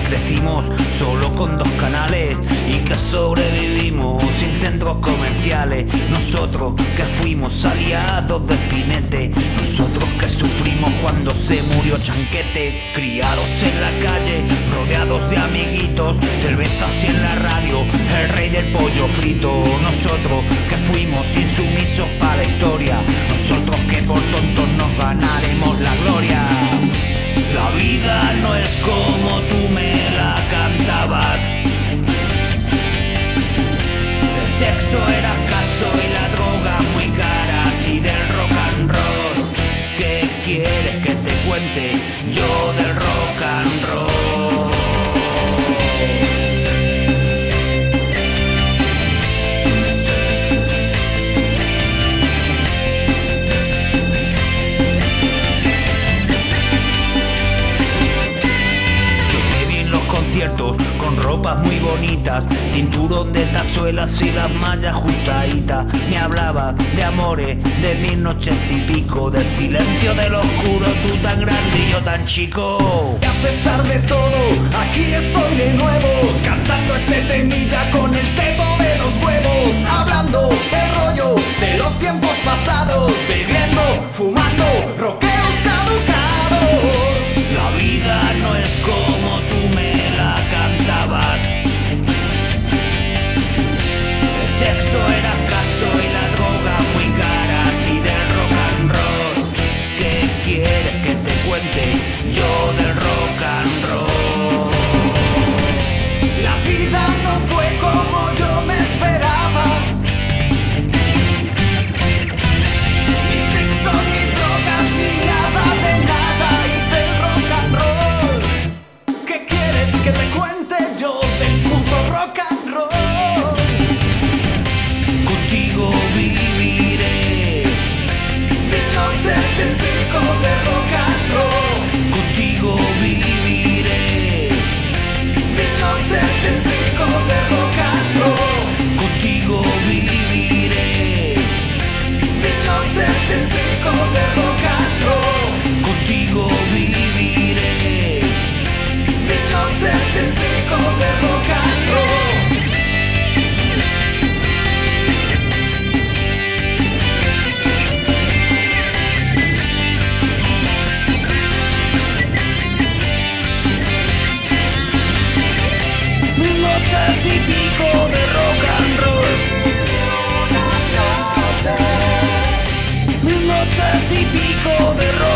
crecimos solo con 2 canales y que sobrevivimos sin centros comerciales. Nosotros que fuimos aliados de Spinete, nosotros que sufrimos cuando se murió Chanquete. Criados en la calle, rodeados de amiguitos, cervezas y en la radio, el rey del pollo frito. Nosotros que fuimos insumisos para la historia, nosotros que por tontos nos ganaremos la gloria. La vida no es como tú me la cantabas. El sexo era escaso y la droga muy cara, así del rock and roll. ¿Qué quieres que te cuente yo del rock and roll? Con ropas muy bonitas, cinturón de tachuelas y las mallas justaditas. Me hablaba de amores, de 1000 noches y pico, del silencio del oscuro, tú tan grande y yo tan chico. Y a pesar de todo, aquí estoy de nuevo, cantando este temilla con el teto de los huevos, hablando del rollo de los tiempos pasados, bebiendo, fumando, rockeros caducados. La vida no es como tú me la cantabas. El sexo era escaso y la droga muy cara, así del rock and roll. ¿Qué quieres que te cuente yo del rock and roll? La vida no fue como yo me esperaba. Ni sexo, ni drogas, ni nada de nada, y del rock and roll. ¿Qué quieres que te cuente yo del puto rock and roll? Contigo viviré 1000 noches en pico de rock and roll. Contigo viviré 1000 noches en pico de rock and roll. Contigo viviré 1000 noches en pico de rock and roll. Contigo viviré 1000 noches en pico de rock and roll. noches y pico de rock and roll. 1000 noches y pico de rock